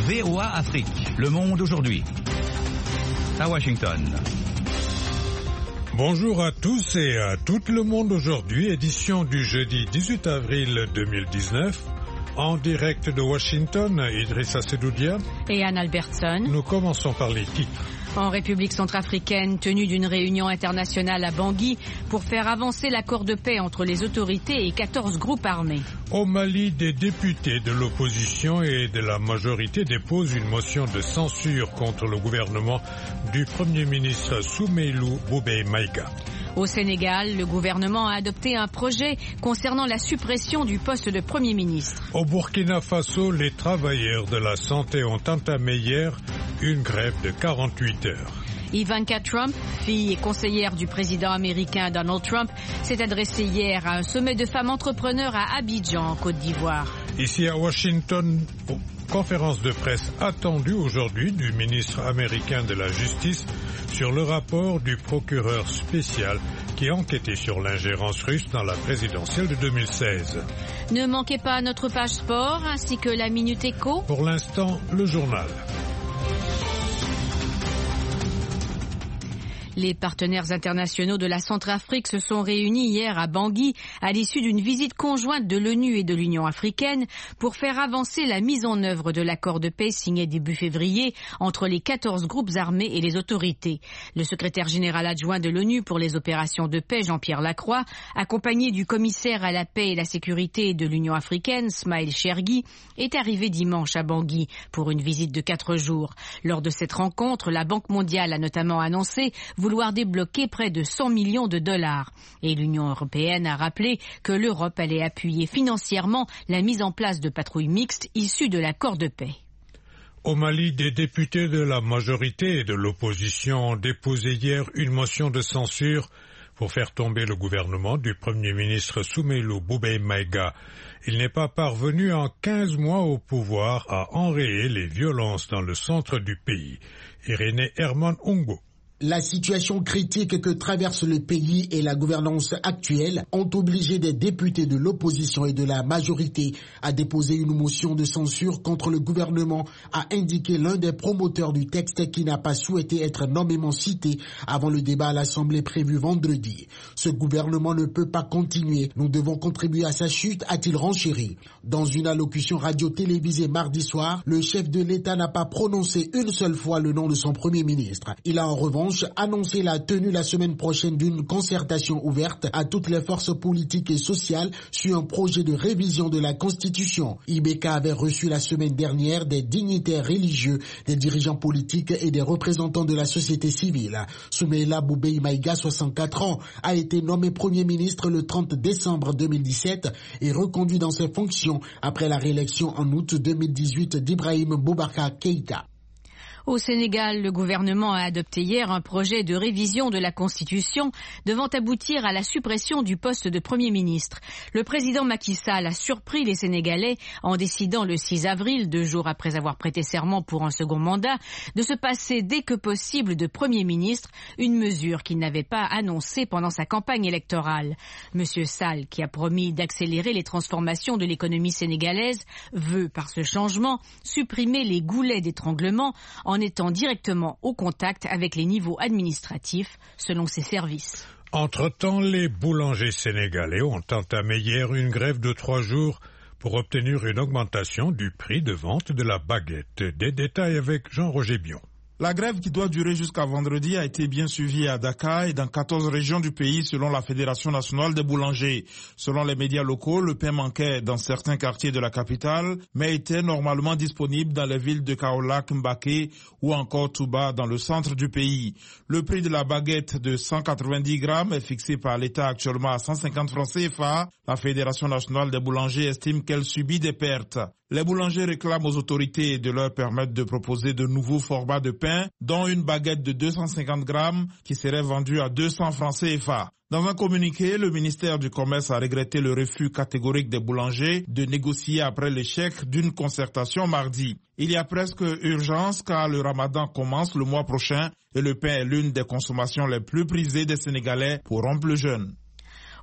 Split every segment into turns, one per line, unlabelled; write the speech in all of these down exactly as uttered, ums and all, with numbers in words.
V O A Afrique, Le Monde aujourd'hui. À Washington.
Bonjour à tous et à tout le monde aujourd'hui, édition du jeudi dix-huit avril deux mille dix-neuf. En direct de Washington, Idrissa Sedoudia
et Anne Albertson.
Nous commençons par les titres.
En République centrafricaine, tenue d'une réunion internationale à Bangui pour faire avancer l'accord de paix entre les autorités et quatorze groupes armés.
Au Mali, des députés de l'opposition et de la majorité déposent une motion de censure contre le gouvernement du Premier ministre Soumeylou Boubèye Maïga.
Au Sénégal, le gouvernement a adopté un projet concernant la suppression du poste de Premier ministre.
Au Burkina Faso, les travailleurs de la santé ont entamé hier une grève de quarante-huit heures.
Ivanka Trump, fille et conseillère du président américain Donald Trump, s'est adressée hier à un sommet de femmes entrepreneurs à Abidjan, en Côte d'Ivoire.
Ici à Washington, conférence de presse attendue aujourd'hui du ministre américain de la Justice sur le rapport du procureur spécial qui a enquêté sur l'ingérence russe dans la présidentielle de deux mille seize.
Ne manquez pas notre page sport ainsi que la Minute Éco.
Pour l'instant, le journal.
Les partenaires internationaux de la Centrafrique se sont réunis hier à Bangui à l'issue d'une visite conjointe de l'ONU et de l'Union africaine pour faire avancer la mise en œuvre de l'accord de paix signé début février entre les quatorze groupes armés et les autorités. Le secrétaire général adjoint de l'ONU pour les opérations de paix, Jean-Pierre Lacroix, accompagné du commissaire à la paix et la sécurité de l'Union africaine, Smaïl Chergui, est arrivé dimanche à Bangui pour une visite de quatre jours. Lors de cette rencontre, la Banque mondiale a notamment annoncé vouloir débloquer près de cent millions de dollars. Et l'Union européenne a rappelé que l'Europe allait appuyer financièrement la mise en place de patrouilles mixtes issues de l'accord de paix.
Au Mali, des députés de la majorité et de l'opposition ont déposé hier une motion de censure pour faire tomber le gouvernement du Premier ministre Soumeylou Boubèye Maïga. Il n'est pas parvenu en quinze mois au pouvoir à enrayer les violences dans le centre du pays. Irénée Herman Ongo.
La situation critique que traverse le pays et la gouvernance actuelle ont obligé des députés de l'opposition et de la majorité à déposer une motion de censure contre le gouvernement, a indiqué l'un des promoteurs du texte qui n'a pas souhaité être nommément cité avant le débat à l'Assemblée prévu vendredi. Ce gouvernement ne peut pas continuer. Nous devons contribuer à sa chute, a-t-il renchéri. Dans une allocution radio-télévisée mardi soir, le chef de l'État n'a pas prononcé une seule fois le nom de son Premier ministre. Il a en revanche annoncé la tenue la semaine prochaine d'une concertation ouverte à toutes les forces politiques et sociales sur un projet de révision de la Constitution. I B K avait reçu la semaine dernière des dignitaires religieux, des dirigeants politiques et des représentants de la société civile. Soumeylou Boubèye Maïga, soixante-quatre ans, a été nommé Premier ministre le trente décembre deux mille dix-sept et reconduit dans ses fonctions après la réélection en août deux mille dix-huit d'Ibrahim Boubacar Keïta.
Au Sénégal, le gouvernement a adopté hier un projet de révision de la Constitution devant aboutir à la suppression du poste de Premier ministre. Le président Macky Sall a surpris les Sénégalais en décidant le six avril, deux jours après avoir prêté serment pour un second mandat, de se passer dès que possible de Premier ministre, une mesure qu'il n'avait pas annoncée pendant sa campagne électorale. Monsieur Sall, qui a promis d'accélérer les transformations de l'économie sénégalaise, veut, par ce changement, supprimer les goulets d'étranglement en en étant directement au contact avec les niveaux administratifs, selon ses services.
Entre-temps, les boulangers sénégalais ont entamé hier une grève de trois jours pour obtenir une augmentation du prix de vente de la baguette. Des détails avec Jean-Roger Bion.
La grève qui doit durer jusqu'à vendredi a été bien suivie à Dakar et dans quatorze régions du pays selon la Fédération nationale des boulangers. Selon les médias locaux, le pain manquait dans certains quartiers de la capitale, mais était normalement disponible dans les villes de Kaolack, Mbaké ou encore Touba dans le centre du pays. Le prix de la baguette de cent quatre-vingt-dix grammes est fixé par l'État actuellement à cent cinquante francs C F A. La Fédération nationale des boulangers estime qu'elle subit des pertes. Les boulangers réclament aux autorités de leur permettre de proposer de nouveaux formats de pain, dont une baguette de deux cent cinquante grammes qui serait vendue à deux cents francs C F A. Dans un communiqué, le ministère du Commerce a regretté le refus catégorique des boulangers de négocier après l'échec d'une concertation mardi. Il y a presque urgence car le ramadan commence le mois prochain et le pain est l'une des consommations les plus prisées des Sénégalais pour rompre le jeûne.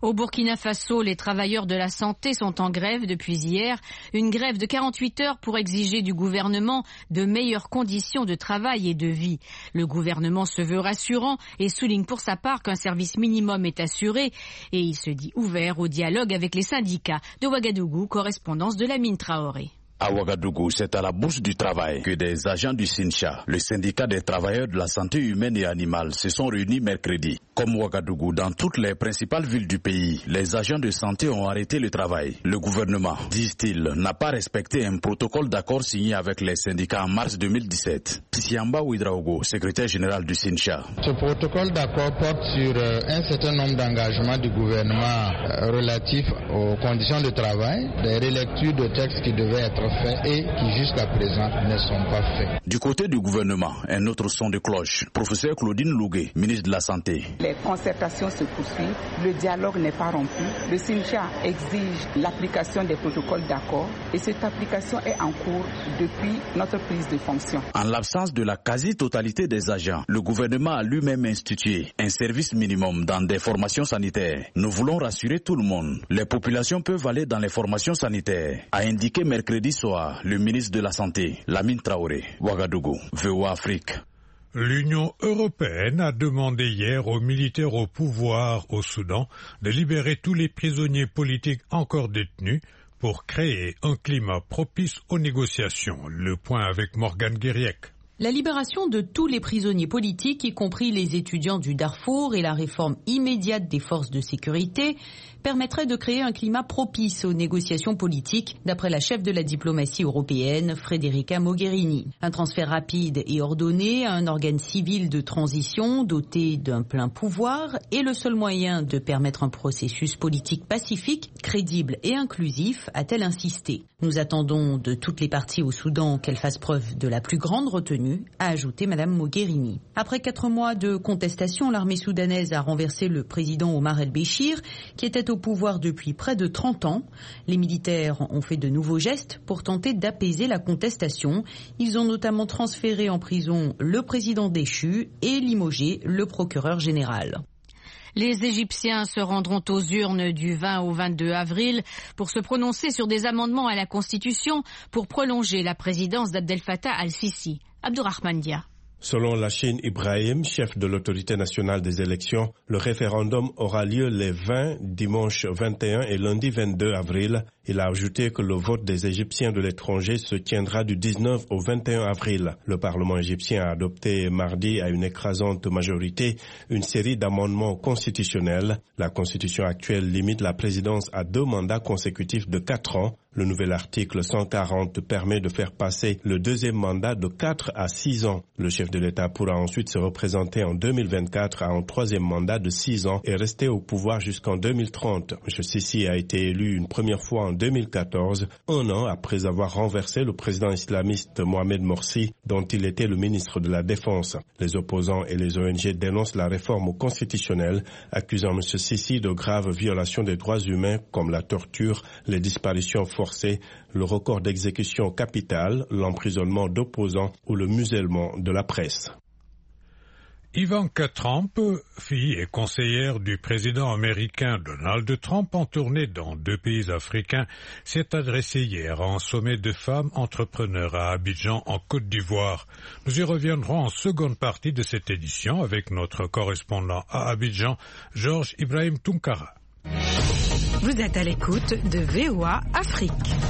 Au Burkina Faso, les travailleurs de la santé sont en grève depuis hier. Une grève de quarante-huit heures pour exiger du gouvernement de meilleures conditions de travail et de vie. Le gouvernement se veut rassurant et souligne pour sa part qu'un service minimum est assuré. Et il se dit ouvert au dialogue avec les syndicats. De Ouagadougou, correspondance de Lamine Traoré.
À Ouagadougou, c'est à la Bourse du Travail que des agents du SYNCHA, le syndicat des travailleurs de la santé humaine et animale, se sont réunis mercredi. Comme Ouagadougou, dans toutes les principales villes du pays, les agents de santé ont arrêté le travail. Le gouvernement, disent-ils, n'a pas respecté un protocole d'accord signé avec les syndicats en mars deux mille dix-sept. Pisiamba Ouidraogo, secrétaire général du SYNCHA.
Ce protocole d'accord porte sur euh, un certain nombre d'engagements du gouvernement euh, relatifs aux conditions de travail, des relectures de textes qui devaient être faits et qui jusqu'à présent ne sont pas faits.
Du côté du gouvernement, un autre son de cloche. Professeur Claudine Lougué, ministre de la Santé.
Les concertations se poursuivent, le dialogue n'est pas rompu. Le SYNCHA exige l'application des protocoles d'accord et cette application est en cours depuis notre prise de fonction.
En l'absence de la quasi-totalité des agents, le gouvernement a lui-même institué un service minimum dans des formations sanitaires. Nous voulons rassurer tout le monde. Les populations peuvent aller dans les formations sanitaires, a indiqué mercredi soir le ministre de la Santé, Lamine Traoré. Ouagadougou, V O A Afrique.
L'Union européenne a demandé hier aux militaires au pouvoir au Soudan de libérer tous les prisonniers politiques encore détenus pour créer un climat propice aux négociations. Le point avec Morgane Guériec.
La libération de tous les prisonniers politiques, y compris les étudiants du Darfour, et la réforme immédiate des forces de sécurité permettrait de créer un climat propice aux négociations politiques, d'après la chef de la diplomatie européenne, Federica Mogherini. Un transfert rapide et ordonné à un organe civil de transition doté d'un plein pouvoir est le seul moyen de permettre un processus politique pacifique, crédible et inclusif, a-t-elle insisté. Nous attendons de toutes les parties au Soudan qu'elles fassent preuve de la plus grande retenue, a ajouté Mme Mogherini. Après quatre mois de contestation, l'armée soudanaise a renversé le président Omar el-Béchir, qui était au pouvoir depuis près de trente ans. Les militaires ont fait de nouveaux gestes pour tenter d'apaiser la contestation. Ils ont notamment transféré en prison le président déchu et limogé le procureur général.
Les Égyptiens se rendront aux urnes du vingt au vingt-deux avril pour se prononcer sur des amendements à la Constitution pour prolonger la présidence d'Abdel Fattah al-Sisi. Abdourahmane Dia.
Selon Lachine Ibrahim, chef de l'autorité nationale des élections, le référendum aura lieu les vingt, dimanche vingt et un et lundi vingt-deux avril. Il a ajouté que le vote des Égyptiens de l'étranger se tiendra du dix-neuf au vingt et un avril. Le Parlement égyptien a adopté mardi à une écrasante majorité une série d'amendements constitutionnels. La constitution actuelle limite la présidence à deux mandats consécutifs de quatre ans. Le nouvel article cent quarante permet de faire passer le deuxième mandat de quatre à six ans. Le chef de l'État pourra ensuite se représenter en deux mille vingt-quatre à un troisième mandat de six ans et rester au pouvoir jusqu'en deux mille trente. M. Sisi a été élu une première fois en deux mille quatorze, un an après avoir renversé le président islamiste Mohamed Morsi, dont il était le ministre de la Défense. Les opposants et les O N G dénoncent la réforme constitutionnelle, accusant M. Sisi de graves violations des droits humains comme la torture, les disparitions forcées, le record d'exécution capitale, l'emprisonnement d'opposants ou le musellement de la presse.
Ivanka Trump, fille et conseillère du président américain Donald Trump en tournée dans deux pays africains, s'est adressée hier à un sommet de femmes entrepreneurs à Abidjan en Côte d'Ivoire. Nous y reviendrons en seconde partie de cette édition avec notre correspondant à Abidjan, Georges Ibrahim Tunkara.
Vous êtes à l'écoute de V O A Afrique.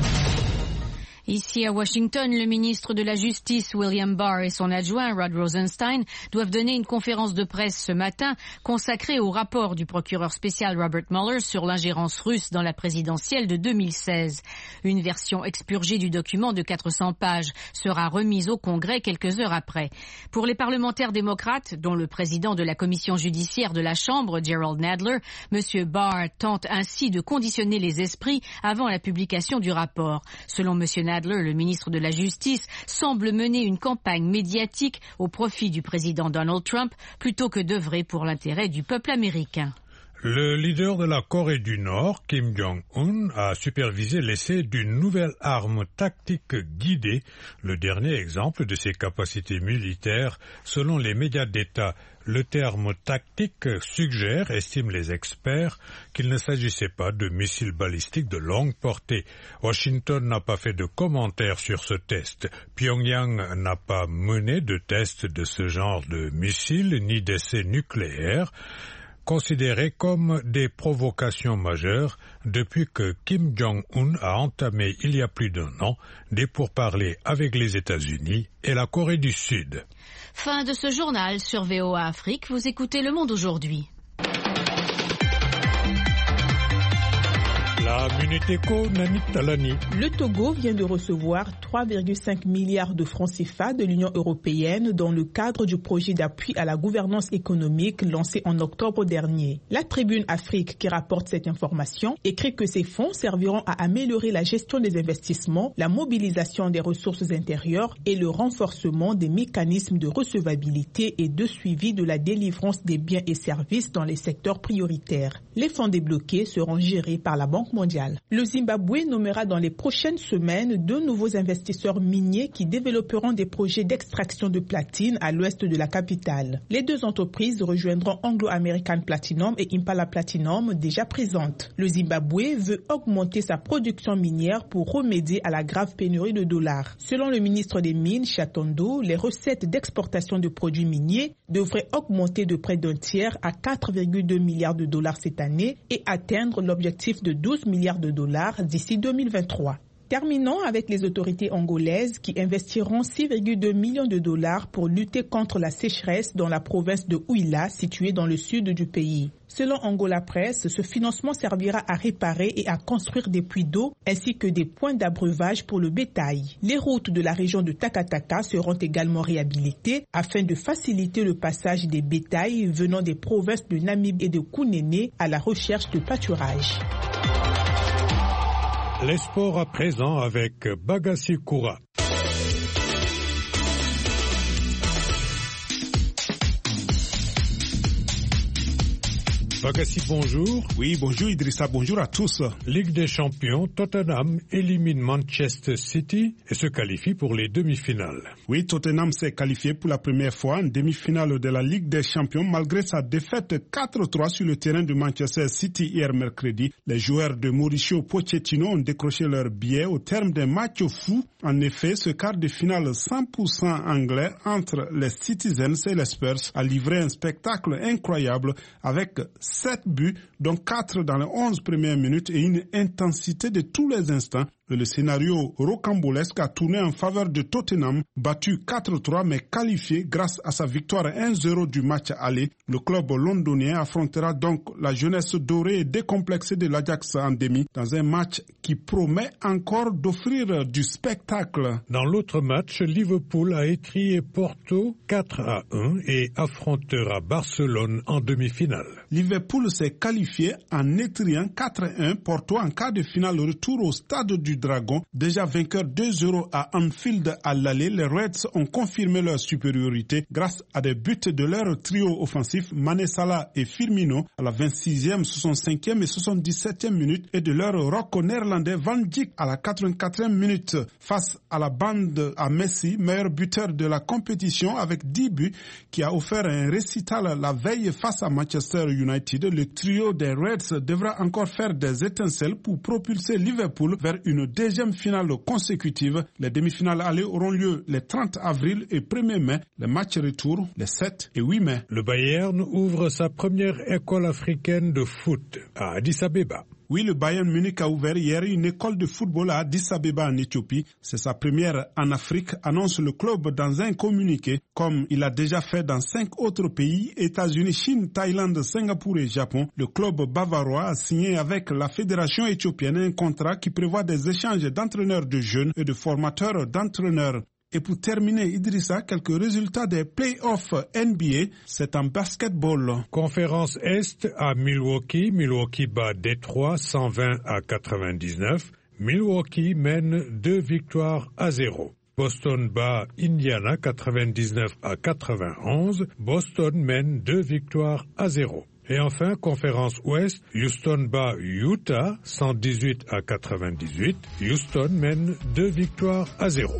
Ici à Washington, le ministre de la Justice, William Barr, et son adjoint, Rod Rosenstein, doivent donner une conférence de presse ce matin consacrée au rapport du procureur spécial Robert Mueller sur l'ingérence russe dans la présidentielle de deux mille seize. Une version expurgée du document de quatre cents pages sera remise au Congrès quelques heures après. Pour les parlementaires démocrates, dont le président de la commission judiciaire de la Chambre, Gerald Nadler, M. Barr tente ainsi de conditionner les esprits avant la publication du rapport. Selon M. Nadler, le ministre de la Justice, semble mener une campagne médiatique au profit du président Donald Trump plutôt que d'œuvrer pour l'intérêt du peuple américain.
Le leader de la Corée du Nord, Kim Jong-un, a supervisé l'essai d'une nouvelle arme tactique guidée, le dernier exemple de ses capacités militaires selon les médias d'État. Le terme tactique suggère, estiment les experts, qu'il ne s'agissait pas de missiles balistiques de longue portée. Washington n'a pas fait de commentaires sur ce test. Pyongyang n'a pas mené de test de ce genre de missiles ni d'essais nucléaires, considérés comme des provocations majeures depuis que Kim Jong-un a entamé il y a plus d'un an des pourparlers avec les États-Unis et la Corée du Sud.
Fin de ce journal sur V O A Afrique. Vous écoutez Le Monde aujourd'hui.
La Minute Éco, Nani Talani.
Le Togo vient de recevoir trois virgule cinq milliards de francs C F A de l'Union européenne dans le cadre du projet d'appui à la gouvernance économique lancé en octobre dernier. La Tribune Afrique, qui rapporte cette information, écrit que ces fonds serviront à améliorer la gestion des investissements, la mobilisation des ressources intérieures et le renforcement des mécanismes de recevabilité et de suivi de la délivrance des biens et services dans les secteurs prioritaires. Les fonds débloqués seront gérés par la Banque mondiale. Le Zimbabwe nommera dans les prochaines semaines deux nouveaux investisseurs miniers qui développeront des projets d'extraction de platine à l'ouest de la capitale. Les deux entreprises rejoindront Anglo American Platinum et Impala Platinum déjà présentes. Le Zimbabwe veut augmenter sa production minière pour remédier à la grave pénurie de dollars. Selon le ministre des Mines, Chatondo, les recettes d'exportation de produits miniers devraient augmenter de près d'un tiers à quatre virgule deux milliards de dollars cette année et atteindre l'objectif de douze milliards de dollars d'ici deux mille vingt-trois. Terminons avec les autorités angolaises qui investiront six virgule deux millions de dollars pour lutter contre la sécheresse dans la province de Huila, située dans le sud du pays. Selon Angola Press, ce financement servira à réparer et à construire des puits d'eau ainsi que des points d'abreuvage pour le bétail. Les routes de la région de Takataka seront également réhabilitées afin de faciliter le passage des bétails venant des provinces de Namib et de Kunene à la recherche de pâturage.
Les sports à présent avec Bagassi Koura. Bagassi, bonjour.
Oui, bonjour Idrissa, bonjour à tous.
Ligue des champions, Tottenham élimine Manchester City et se qualifie pour les demi-finales.
Oui, Tottenham s'est qualifié pour la première fois en demi-finale de la Ligue des champions malgré sa défaite quatre trois sur le terrain de Manchester City hier mercredi. Les joueurs de Mauricio Pochettino ont décroché leur billet au terme d'un match fou. En effet, ce quart de finale cent pour cent anglais entre les Citizens et les Spurs a livré un spectacle incroyable avec sept buts, dont quatre dans les onze premières minutes et une intensité de tous les instants. Le scénario rocambolesque a tourné en faveur de Tottenham, battu quatre trois mais qualifié grâce à sa victoire un zéro du match aller. Le club londonien affrontera donc la jeunesse dorée et décomplexée de l'Ajax en demi dans un match qui promet encore d'offrir du spectacle.
Dans l'autre match, Liverpool a étrié Porto quatre à un et affrontera Barcelone en demi-finale.
Liverpool s'est qualifié en étriant quatre à un Porto en quart de finale retour au stade du Dragon. Déjà vainqueurs deux zéro à Anfield à l'aller, les Reds ont confirmé leur supériorité grâce à des buts de leur trio offensif Mané, Salah et Firmino à la vingt-sixième, soixante-cinquième et soixante-dix-septième minute et de leur rock néerlandais Van Dijk à la quatre-vingt-quatrième minute face à la bande à Messi, meilleur buteur de la compétition avec dix buts, qui a offert un récital la veille face à Manchester United. Le trio des Reds devra encore faire des étincelles pour propulser Liverpool vers une deuxième finale consécutive. Les demi-finales allées auront lieu les trente avril et premier mai. Les matchs retour les sept et huit mai.
Le Bayern ouvre sa première école africaine de foot à Addis Abeba.
Oui, le Bayern Munich a ouvert hier une école de football à Addis Abeba en Éthiopie. C'est sa première en Afrique, annonce le club dans un communiqué, comme il a déjà fait dans cinq autres pays, États-Unis, Chine, Thaïlande, Singapour et Japon. Le club bavarois a signé avec la fédération éthiopienne un contrat qui prévoit des échanges d'entraîneurs de jeunes et de formateurs d'entraîneurs. Et pour terminer, Idrissa, quelques résultats des play-offs N B A, c'est en basketball.
Conférence Est à Milwaukee, Milwaukee bat Détroit cent vingt à quatre-vingt-dix-neuf. Milwaukee mène deux victoires à zéro. Boston bat Indiana quatre-vingt-dix-neuf à quatre-vingt-onze. Boston mène deux victoires à zéro. Et enfin, conférence Ouest, Houston bat Utah cent dix-huit à quatre-vingt-dix-huit. Houston mène deux victoires à zéro.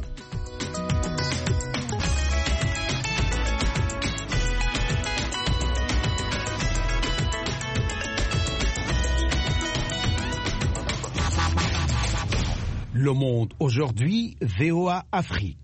Le Monde aujourd'hui, V O A Afrique.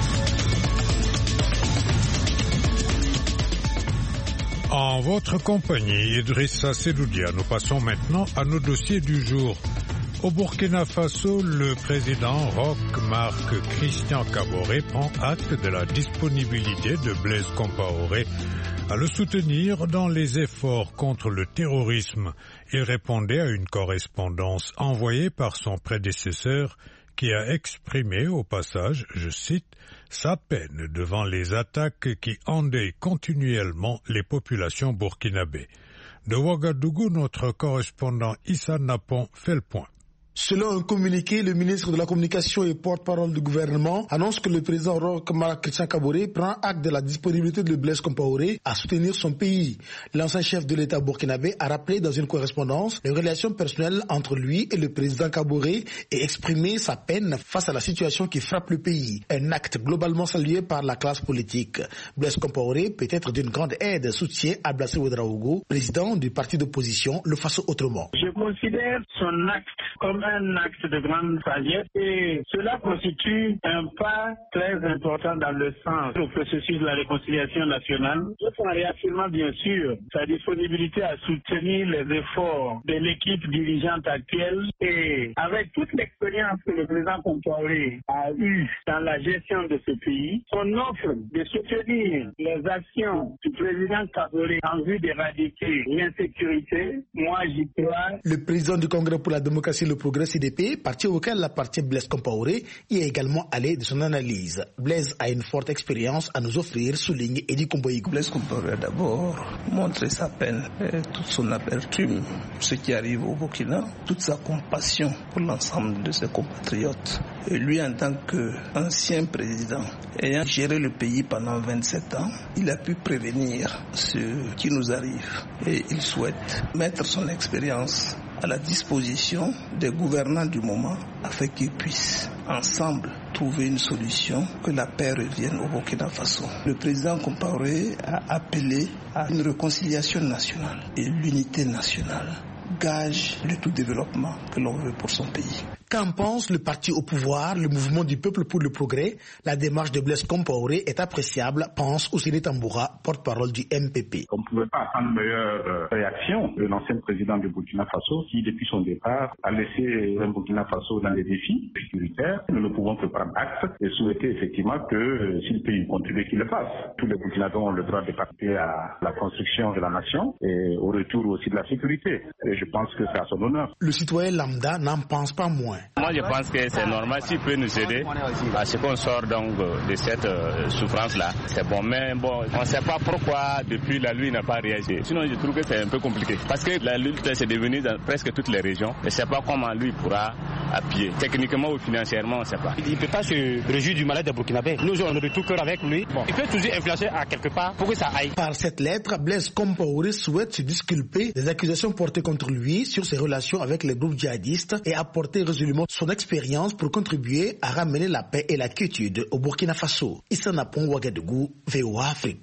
En votre compagnie, Idrissa Seloudia, nous passons maintenant à nos dossiers du jour. Au Burkina Faso, le président Roch-Marc Christian Kaboré prend acte de la disponibilité de Blaise Compaoré à le soutenir dans les efforts contre le terrorisme. Il répondait à une correspondance envoyée par son prédécesseur qui a exprimé au passage, je cite, sa peine devant les attaques qui endeuillent continuellement les populations burkinabées. De Ouagadougou, notre correspondant Issa Napon fait le point.
Selon un communiqué, le ministre de la Communication et porte-parole du gouvernement annonce que le président Roch-Marc Christian Kaboré prend acte de la disponibilité de Blaise Compaoré à soutenir son pays. L'ancien chef de l'État burkinabé a rappelé dans une correspondance les relations personnelles entre lui et le président Kaboré et exprimé sa peine face à la situation qui frappe le pays. Un acte globalement salué par la classe politique. Blaise Compaoré peut être d'une grande aide et soutien à Blaise Ouedraogo, président du parti d'opposition Le Faso Autrement.
Je considère son acte comme un acte de grande sagesse et cela constitue un pas très important dans le sens du processus de la réconciliation nationale, tout en réaffirmant bien sûr sa disponibilité à soutenir les efforts de l'équipe dirigeante actuelle et avec toute l'expérience que le président Compaoré a eue dans la gestion de ce pays, son offre de soutenir les actions du président Kaboré en vue d'éradiquer l'insécurité, moi j'y crois.
Le président du Congrès pour la démocratie et le progrès C D P, parti auquel appartient Blaise Compaoré, y est également allé de son analyse. Blaise a une forte expérience à nous offrir, souligne Edi Komboïgo.
Blaise Compaoré a d'abord montré sa peine et toute son amertume pour ce qui arrive au Burkina, toute sa compassion pour l'ensemble de ses compatriotes. Et lui, en tant qu'ancien président, ayant géré le pays pendant vingt-sept ans, il a pu prévenir ce qui nous arrive. Et il souhaite mettre son expérience à la disposition des gouvernants du moment afin qu'ils puissent ensemble trouver une solution, que la paix revienne au Burkina Faso. Le président Compaoré a appelé à une réconciliation nationale et l'unité nationale, gage de tout développement que l'on veut pour son pays.
Qu'en pense le parti au pouvoir, le mouvement du peuple pour le progrès? La démarche de Blaise Compaoré est appréciable, pense Ousseini Tamboura, porte-parole du M P P.
On ne pouvait pas attendre meilleure réaction de l'ancien président du Burkina Faso qui, depuis son départ, a laissé le Burkina Faso dans des défis sécuritaires. Nous ne pouvons que prendre acte et souhaiter effectivement que si le pays contribue, qu'il le fasse. Tous les Burkinabés ont le droit de participer à la construction de la nation et au retour aussi de la sécurité. Et je pense que c'est à son honneur.
Le citoyen lambda n'en pense pas moins.
Moi, je pense que c'est normal s'il peut nous aider à ce qu'on sort donc de cette euh, souffrance-là. C'est bon, mais bon, on ne sait pas pourquoi depuis la nuit il n'a pas réagi. Sinon, je trouve que c'est un peu compliqué. Parce que la lutte c'est devenu dans presque toutes les régions. Je ne sais pas comment lui pourra appuyer. Techniquement ou financièrement, on ne sait pas.
Il ne peut pas se réjouir du malade des Burkinabés. Nous, on est de tout cœur avec lui. Bon. Il peut toujours influencer à quelque part pour que ça aille.
Par cette lettre, Blaise Compaoré souhaite se disculper des accusations portées contre lui sur ses relations avec les groupes djihadistes et apporter résolument son expérience pour contribuer à ramener la paix et la quiétude au Burkina Faso. Issa Napon, Ouagadougou, V O A Afrique.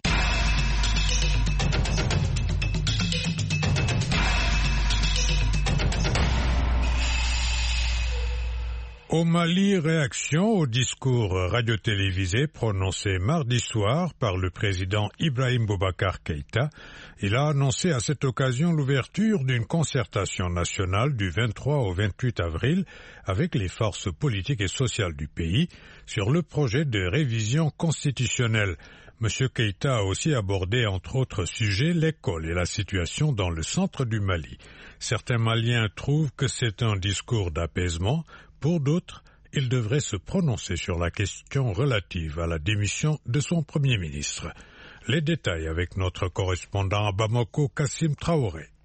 Au Mali, réaction au discours radio-télévisé prononcé mardi soir par le président Ibrahim Boubacar Keïta. Il a annoncé à cette occasion l'ouverture d'une concertation nationale du vingt-trois au vingt-huit avril avec les forces politiques et sociales du pays sur le projet de révision constitutionnelle. M. Keïta a aussi abordé, entre autres sujets, l'école et la situation dans le centre du Mali. Certains Maliens trouvent que c'est un discours d'apaisement. Pour d'autres, il devrait se prononcer sur la question relative à la démission de son Premier ministre. Les détails avec notre correspondant à Bamako, Kassim Traoré.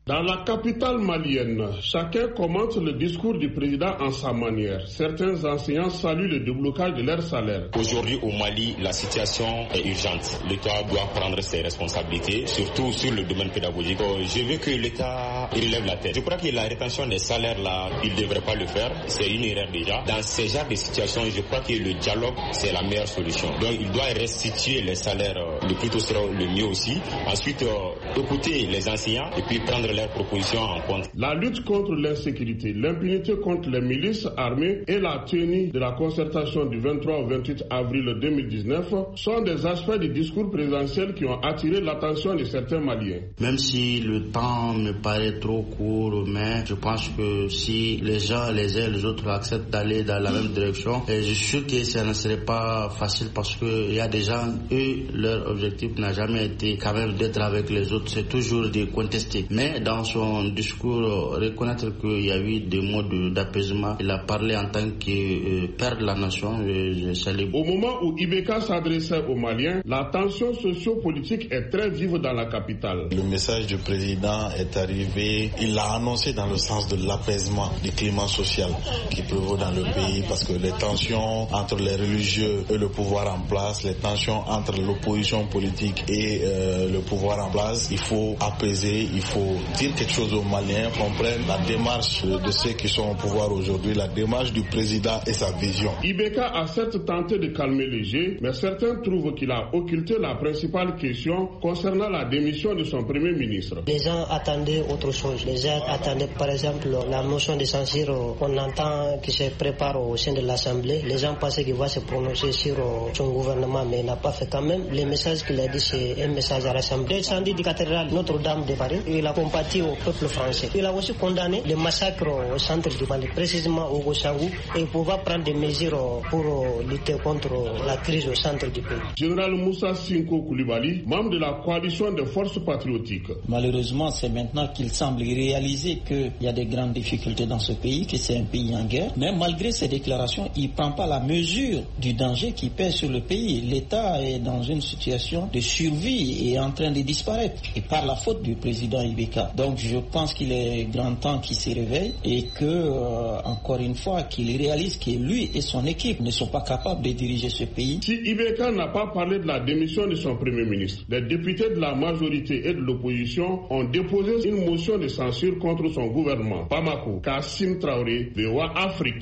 Dans la capitale malienne, chacun commente le discours du président en sa manière. Certains enseignants saluent le déblocage de leur salaire.
Aujourd'hui au Mali, la situation est urgente. L'État doit prendre ses responsabilités, surtout sur le domaine pédagogique. Je veux que l'État relève la tête. Je crois que la rétention des salaires là, il ne devrait pas le faire. C'est une erreur déjà. Dans ces genres de situations, je crois que le dialogue, c'est la meilleure solution. Donc il doit restituer les salaires le plus tôt sera le mieux aussi. Ensuite, euh, écouter les enseignants et puis prendre leurs propositions en compte.
La lutte contre l'insécurité, l'impunité contre les milices armées et la tenue de la concertation du vingt-trois au vingt-huit avril deux mille dix-neuf sont des aspects du discours présidentiel qui ont attiré l'attention de certains Maliens.
Même si le temps me paraît trop court, mais je pense que si les gens, les uns et les autres acceptent d'aller dans la même direction, et je suis sûr que ça ne serait pas facile parce qu'il y a des gens, eux, leur objectif n'a jamais été quand même d'être avec les autres, c'est toujours de contester. Mais dans son discours, reconnaître qu'il y a eu des mots de, d'apaisement, il a parlé en tant que euh, père de la nation, je, je salue.
Au moment où Ibeka s'adressait aux Maliens, la tension socio-politique est très vive dans la capitale.
Le message du président est arrivé, il l'a annoncé dans le sens de l'apaisement du climat social qui prévaut dans le pays, parce que les tensions entre les religieux et le pouvoir en place, les tensions entre l'opposition politique et euh, le pouvoir en place, il faut apaiser, il faut dire quelque chose aux Maliens, comprendre la démarche de ceux qui sont au pouvoir aujourd'hui, la démarche du président et sa vision.
Ibeka a certes tenté de calmer les jeux, mais certains trouvent qu'il a occulté la principale question concernant la démission de son premier ministre.
Les gens attendaient autre chose. Les gens attendaient par exemple la motion de censure qu'on entend qui se prépare au sein de l'Assemblée. Les gens pensaient qu'il va se prononcer sur son gouvernement, mais il n'a pas fait quand même. Les messages qu'il a dit, c'est un message à l'Assemblée. L'incendie de cathédrale Notre-Dame de Paris, il a compati au peuple français. Il a aussi condamné le massacre au centre du Mali, précisément au Gossangou, et il pouvoir prendre des mesures pour lutter contre la crise au centre du pays.
Général Moussa Sinko Koulibaly, membre de la coalition des forces patriotiques.
Malheureusement, c'est maintenant qu'il semble réaliser qu'il y a des grandes difficultés dans ce pays, que c'est un pays en guerre. Mais malgré ces déclarations, il ne prend pas la mesure du danger qui pèse sur le pays. L'État est dans une situation de survie et est en train de disparaître. Et par la faute du président Ibeka. Donc je pense qu'il est grand temps qu'il se réveille et que, euh, encore une fois, qu'il réalise que lui et son équipe ne sont pas capables de diriger ce pays.
Si Ibeka n'a pas parlé de la démission de son premier ministre, les députés de la majorité et de l'opposition ont déposé une motion de censure contre son gouvernement. Bamako, Kassim Traoré, V O A Afrique.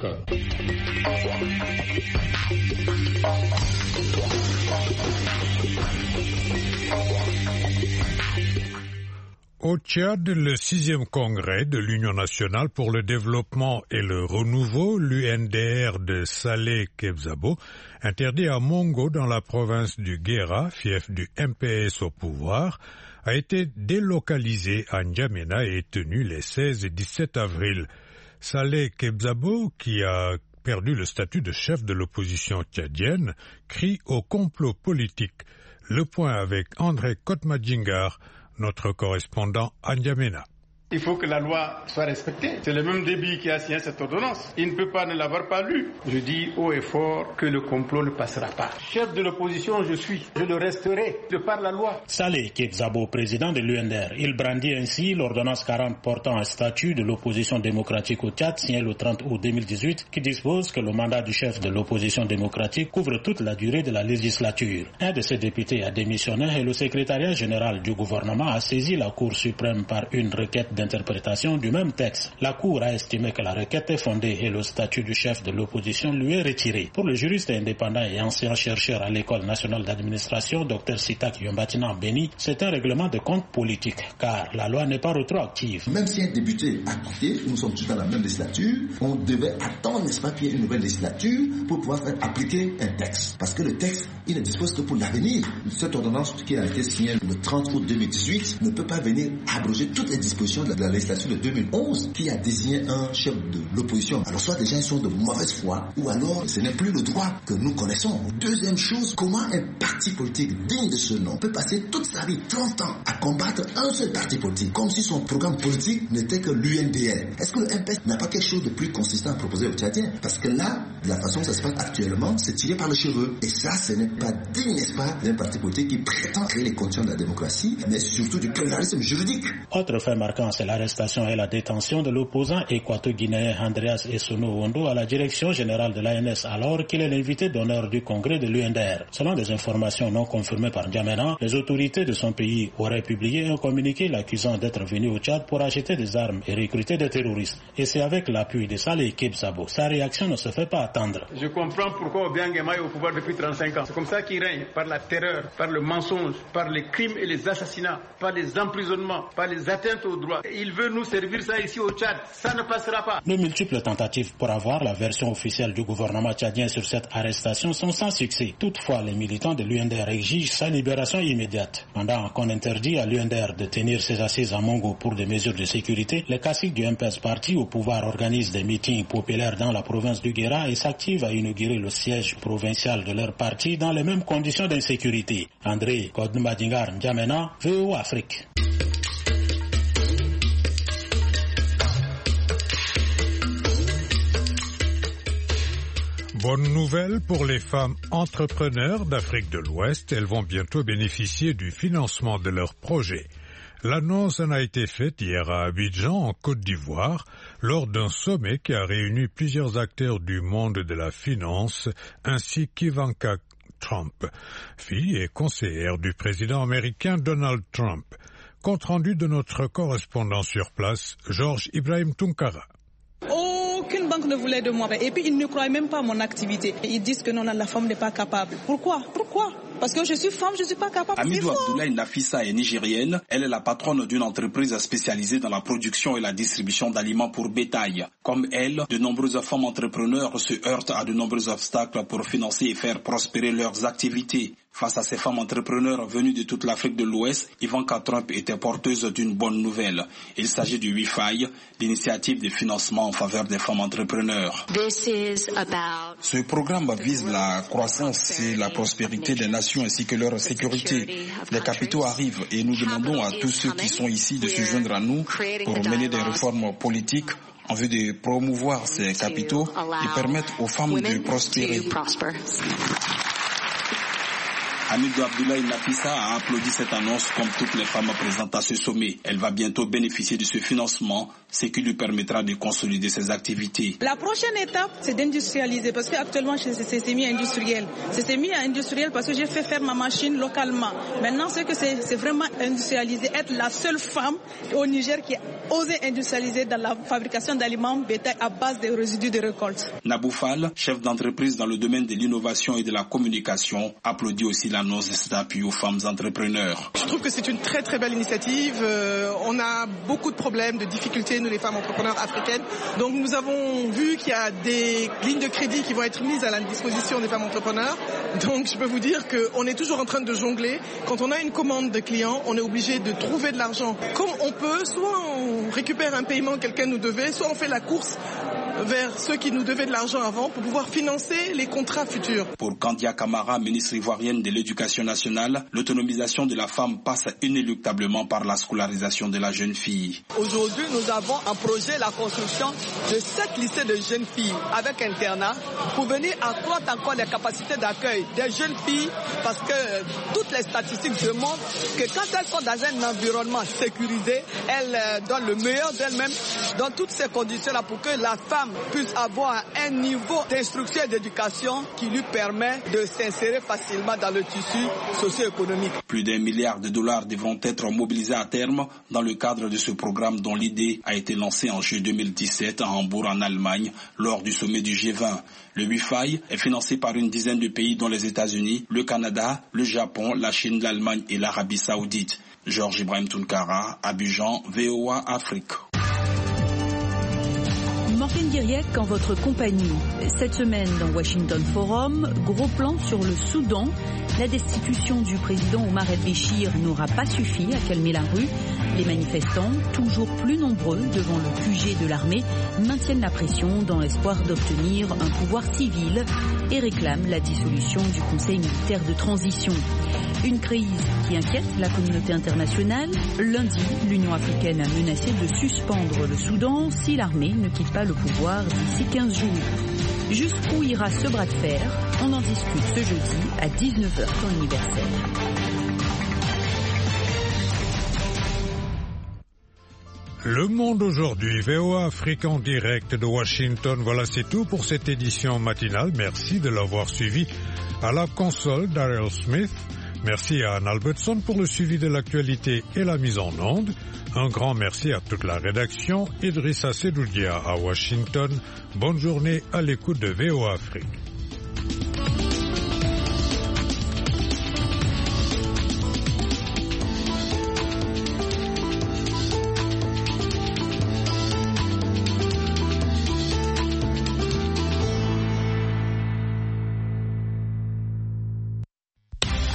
Au Tchad, le sixième congrès de l'Union nationale pour le développement et le renouveau, l'U N D R de Saleh Kebzabo, interdit à Mongo dans la province du Guéra, fief du M P S au pouvoir, a été délocalisé à N'Djamena et est tenu les seize et dix-sept avril. Saleh Kebzabo, qui a perdu le statut de chef de l'opposition tchadienne, crie au complot politique. Le point avec André Kotmadjingar, notre correspondant à N'Djamena.
Il faut que la loi soit respectée. C'est le même débit qui a signé cette ordonnance. Il ne peut pas ne l'avoir pas lu. Je dis haut et fort que le complot ne passera pas. Chef de l'opposition, je suis. Je le resterai de par la loi.
Saleh Kebzabo, président de l'U N D R. Il brandit ainsi l'ordonnance quarante portant un statut de l'opposition démocratique au Tchad, signé le trente août deux mille dix-huit, qui dispose que le mandat du chef de l'opposition démocratique couvre toute la durée de la législature. Un de ses députés a démissionné et le secrétariat général du gouvernement a saisi la Cour suprême par une requête d'interprétation du même texte. La Cour a estimé que la requête est fondée et le statut du chef de l'opposition lui est retiré. Pour le juriste indépendant et ancien chercheur à l'École nationale d'administration, Dr Sitak Yombatina Beni, c'est un règlement de compte politique, car la loi n'est pas rétroactive.
Même si un député a quitté, nous sommes tous dans la même législature, on devait attendre, n'est-ce pas, qu'il y ait une nouvelle législature pour pouvoir faire appliquer un texte. Parce que le texte, il ne dispose que pour l'avenir. Cette ordonnance qui a été signée le trente août deux mille dix-huit ne peut pas venir abroger toutes les dispositions de la législation de deux mille onze qui a désigné un chef de l'opposition. Alors soit des gens sont de mauvaise foi, ou alors ce n'est plus le droit que nous connaissons. Deuxième chose, comment un parti politique digne de ce nom peut passer toute sa vie, trente ans, à combattre un seul parti politique, comme si son programme politique n'était que l'U N D R. Est-ce que le M P S n'a pas quelque chose de plus consistant à proposer aux Tchadiens? Parce que là, de la façon dont ça se passe actuellement, c'est tiré par les cheveux. Et ça, ce n'est pas digne, n'est-ce pas, d'un parti politique qui prétend créer les conditions de la démocratie, mais surtout du pluralisme juridique.
Autre fait marquant c'est l'arrestation et la détention de l'opposant équato-guinéen Andreas Essono Wondo à la direction générale de l'A N S alors qu'il est l'invité d'honneur du congrès de l'U N D R. Selon des informations non confirmées par N'Djamena, les autorités de son pays auraient publié un communiqué l'accusant d'être venu au Tchad pour acheter des armes et recruter des terroristes. Et c'est avec l'appui de Saleh Kebsabo. Sa réaction ne se fait pas attendre.
Je comprends pourquoi Obiang Nguema est au pouvoir depuis trente-cinq ans. C'est comme ça qu'il règne, par la terreur, par le mensonge, par les crimes et les assassinats, par les emprisonnements, par les atteintes aux droits. Il veut nous servir ça ici au Tchad. Ça ne passera pas.
De multiples tentatives pour avoir la version officielle du gouvernement tchadien sur cette arrestation sont sans succès. Toutefois, les militants de l'U N D R exigent sa libération immédiate. Pendant qu'on interdit à l'U N D R de tenir ses assises à Mongo pour des mesures de sécurité, les caciques du M P S Parti au pouvoir organisent des meetings populaires dans la province du Guéra et s'activent à inaugurer le siège provincial de leur parti dans les mêmes conditions d'insécurité. André Kodmadingar N'Djamena, V O Afrique.
Bonne nouvelle pour les femmes entrepreneurs d'Afrique de l'Ouest, elles vont bientôt bénéficier du financement de leurs projets. L'annonce en a été faite hier à Abidjan, en Côte d'Ivoire, lors d'un sommet qui a réuni plusieurs acteurs du monde de la finance, ainsi qu'Ivanka Trump, fille et conseillère du président américain Donald Trump. Compte rendu de notre correspondant sur place, Georges Ibrahim Tunkara.
Aucune banque ne voulait de moi. Et puis ils ne croient même pas à mon activité. Ils disent que non, la femme n'est pas capable. Pourquoi Pourquoi Parce que je suis femme, je ne suis pas capable.
Amidou Abdoulaye Nafissa est nigérienne. Elle est la patronne d'une entreprise spécialisée dans la production et la distribution d'aliments pour bétail. Comme elle, de nombreuses femmes entrepreneurs se heurtent à de nombreux obstacles pour financer et faire prospérer leurs activités. Face à ces femmes entrepreneurs venues de toute l'Afrique de l'Ouest, Ivanka Trump était porteuse d'une bonne nouvelle. Il s'agit du WIFI, l'initiative de financement en faveur des femmes entrepreneurs. Ce programme vise la croissance et la prospérité des nations ainsi que leur sécurité. Les capitaux arrivent et nous demandons à tous ceux qui sont ici de se joindre à nous pour mener des réformes politiques en vue de promouvoir ces capitaux et permettre aux femmes de prospérer. Amidou Abdoulaye Nafissa a applaudi cette annonce comme toutes les femmes présentes à ce sommet. Elle va bientôt bénéficier de ce financement, ce qui lui permettra de consolider ses activités.
La prochaine étape, c'est d'industrialiser parce qu'actuellement, c'est semi-industriel. C'est semi-industriel parce que j'ai fait faire ma machine localement. Maintenant, c'est que c'est vraiment industrialisé. Être la seule femme au Niger qui a osé industrialiser dans la fabrication d'aliments bétail à base des résidus de récolte.
Naboufal, chef d'entreprise dans le domaine de l'innovation et de la communication, applaudit aussi l'annonce de cet appui aux femmes entrepreneurs.
Je trouve que c'est une très très belle initiative. Euh, on a beaucoup de problèmes, de difficultés, nous les femmes entrepreneurs africaines. Donc nous avons vu qu'il y a des lignes de crédit qui vont être mises à la disposition des femmes entrepreneurs. Donc je peux vous dire qu'on est toujours en train de jongler. Quand on a une commande de clients, on est obligé de trouver de l'argent comme on peut. Soit on récupère un paiement que quelqu'un nous devait, soit on fait la course vers ceux qui nous devaient de l'argent avant pour pouvoir financer les contrats futurs.
Pour Kandia Kamara, ministre ivoirienne de l'Éducation nationale, l'autonomisation de la femme passe inéluctablement par la scolarisation de la jeune fille.
Aujourd'hui, nous avons en projet la construction de sept lycées de jeunes filles avec internat pour venir accroître encore les capacités d'accueil des jeunes filles parce que toutes les statistiques démontrent que quand elles sont dans un environnement sécurisé, elles donnent le meilleur d'elles-mêmes dans toutes ces conditions-là pour que la femme puisse avoir un niveau d'instruction et d'éducation qui lui permet de s'insérer facilement dans le tissu socio-économique.
Plus d'un milliard de dollars devront être mobilisés à terme dans le cadre de ce programme dont l'idée a été lancée en juillet deux mille dix-sept à Hambourg en Allemagne lors du sommet du G vingt. Le WIFI est financé par une dizaine de pays dont les États-Unis, le Canada, le Japon, la Chine, l'Allemagne et l'Arabie Saoudite. Georges Ibrahim Tunkara, Abidjan, V O A Afrique.
Morphine Diriek en votre compagnie. Cette semaine dans Washington Forum, gros plan sur le Soudan. La destitution du président Omar el-Béchir n'aura pas suffi à calmer la rue. Les manifestants, toujours plus nombreux devant le Q G de l'armée, maintiennent la pression dans l'espoir d'obtenir un pouvoir civil et réclament la dissolution du Conseil militaire de transition. Une crise qui inquiète la communauté internationale. Lundi, l'Union africaine a menacé de suspendre le Soudan si l'armée ne quitte pas le pouvoir d'ici quinze jours. Jusqu'où ira ce bras de fer? On en discute ce jeudi à dix-neuf heures temps universel.
Le Monde aujourd'hui, V O A Afrique en direct de Washington. Voilà, c'est tout pour cette édition matinale. Merci de l'avoir suivi. À la console, Daryl Smith. Merci à Anne Albertson pour le suivi de l'actualité et la mise en onde. Un grand merci à toute la rédaction. Idrissa Sedoudia à Washington. Bonne journée à l'écoute de V O A Afrique.